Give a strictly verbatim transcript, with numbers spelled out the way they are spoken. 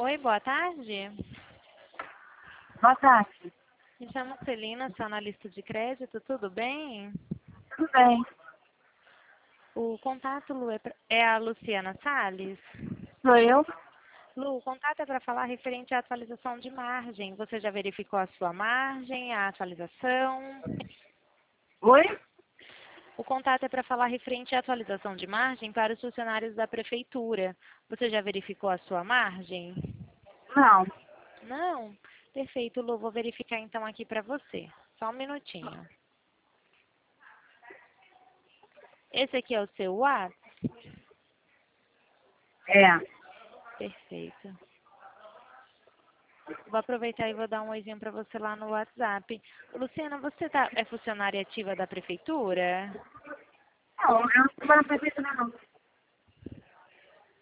Oi, boa tarde. Boa tarde. Me chamo Celina, sou analista de crédito, tudo bem? Tudo bem. O contato, Lu, é, pra- é a Luciana Salles. Sou eu? Lu, o contato é para falar referente à atualização de margem. Você já verificou a sua margem, a atualização? Oi? O contato é para falar referente à atualização de margem para os funcionários da prefeitura. Você já verificou a sua margem? Não. Não? Perfeito, Lu. Vou verificar então aqui para você. Só um minutinho. Esse aqui é o seu WhatsApp? É. Perfeito. Vou aproveitar e vou dar um oizinho para você lá no WhatsApp. Luciana, você tá, é funcionária ativa da prefeitura? Não, eu não trabalho na prefeitura, não.